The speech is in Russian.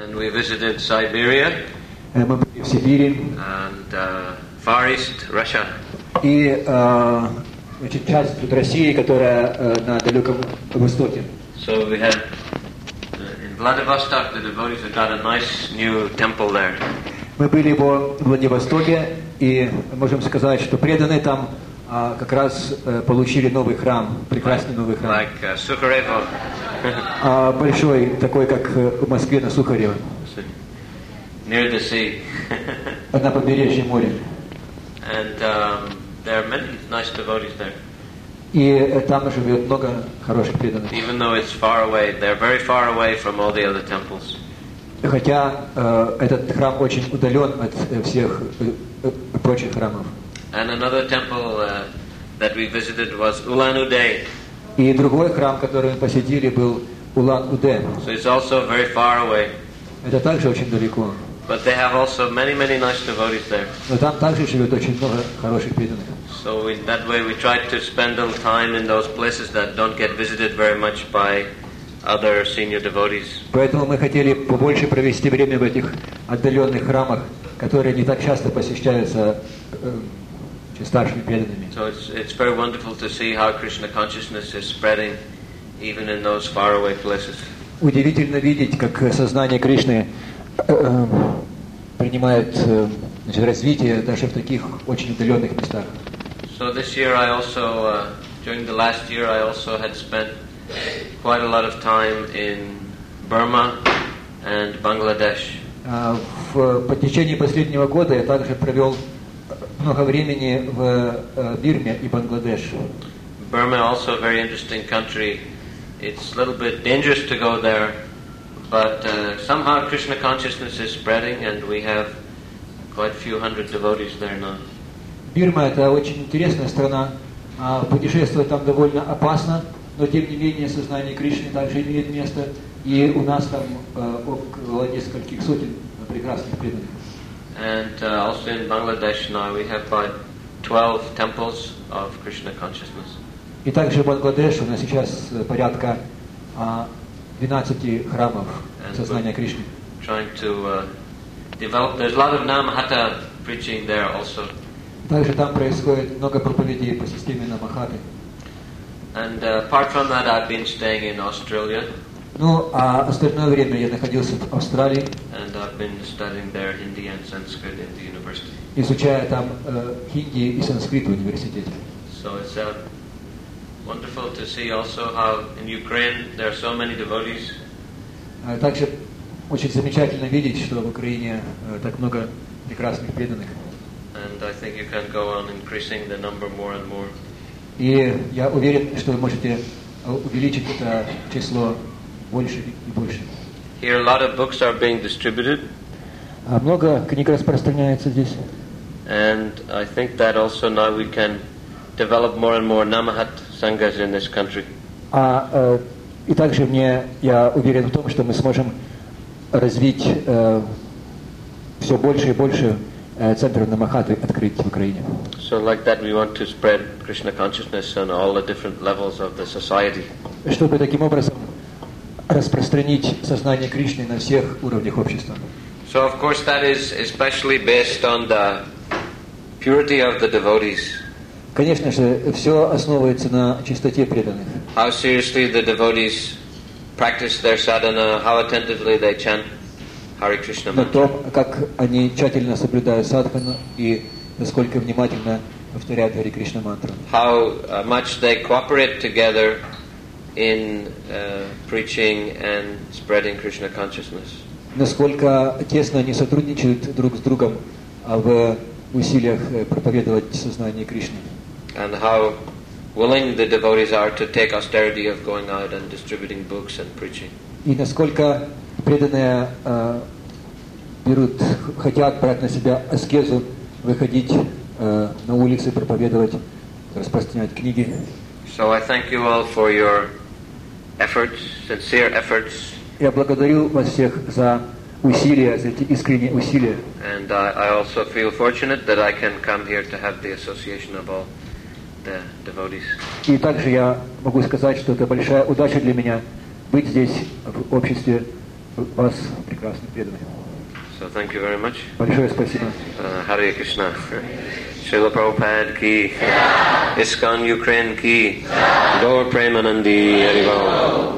And we visited Siberia. Мы были в Сибири. And Far East, Russia. И значит, часть тут России, которая на Далеком Востоке. So we had in Vladivostok, the devotees had got a nice new temple there. Мы были во Владивостоке, и можем сказать, что преданные там как раз получили новый храм, прекрасный новый храм. Like Sukharevo. Большой, такой, как в Москве на Сухарево. Near the sea. На побережье моря. And there are many nice devotees there. И там живет много хороших преданных. Even though it's far away, they're very far away from all the other temples. Хотя этот храм очень удален от всех прочих храмов. And another temple that we visited was Ulan-Ude. И другой храм, который мы посетили, был Улан-Удэ. So it's also very far away. Это также очень далеко. But they have also many nice devotees there. Но там также живет очень много хороших преданных. So that way we try to spend a little time in those places that don't get visited very much by other senior devotees. Поэтому мы хотели побольше провести время в этих отдаленных храмах, которые не так часто посещаются старшими преданными. So it's very wonderful to see how Krishna consciousness is spreading even in those faraway places. Удивительно видеть, как сознание Кришны принимает развитие даже в таких очень отдаленных местах. So this year I also, during the last year, I also had spent quite a lot of time in Burma and Bangladesh. По течение последнего года я также провел много времени в Бирме и Бангладеш. Burma also a very interesting country. It's a little bit dangerous to go there, but somehow Krishna consciousness is spreading, and we have quite a few hundred devotees there now. Бирма – это очень интересная страна. Путешествовать там довольно опасно, но тем не менее сознание Кришны также имеет место, и у нас там около нескольких сотен прекрасных преданных. And also in Bangladesh now we have about 12 temples of Krishna consciousness. И также в Бангладеше у нас сейчас порядка 12 храмов сознания Кришны. Trying to develop. There's a lot of Namahata preaching there also. Также там происходит много проповедей по системе Намахаты. And apart from that, I've been staying in Australia. Ну, а остальное время я находился в Австралии. And I've been studying there Hindi and Sanskrit in the university. Изучая там хинди и санскрит в университете. So it's wonderful to see also how in Ukraine there are so many devotees. Также очень замечательно видеть, что в Украине так много прекрасных преданных. And I think you can go on increasing the number more and more. И я уверен, что вы можете увеличить это число больше и больше. Here a lot of books are being distributed. Много книг распространяется здесь. And I think that also now we can develop more and more Namahat Sanghas in this country. И также я уверен в том, что мы сможем развить все больше и больше центров Намахаты открыть в Украине. So like that we want to spread Krishna consciousness on all the different levels of the society. Чтобы таким образом распространить сознание Кришны на всех уровнях общества. So of course that is especially based on the purity of the devotees. Конечно же, все основывается на чистоте преданных. How seriously the devotees practice their sadhana, how attentively they chant Hare Krishna На mantra. том, как они тщательно соблюдают садхану и насколько внимательно повторяют Харе Кришна мантру. How much they cooperate together in preaching and spreading Krishna consciousness. Насколько тесно они сотрудничают друг с другом в усилиях проповедовать сознание Кришны. And how willing the devotees are to take austerity of going out and distributing books and preaching. И насколько преданные хотят брать на себя аскезу, выходить на улицы, проповедовать, распространять книги. So I thank you all for your efforts, sincere efforts. Я благодарю вас всех за усилия, за эти искренние усилия. And I also feel fortunate that I can come here to have the association of all the devotees. И также я могу сказать, что это большая удача для меня быть здесь в обществе вас прекрасный преданный. So thank you very much. Большое спасибо. Hare Krishna. Srila Prabhupada ki. ISKCON Ukraine ki. Gaur Premanandi Harival.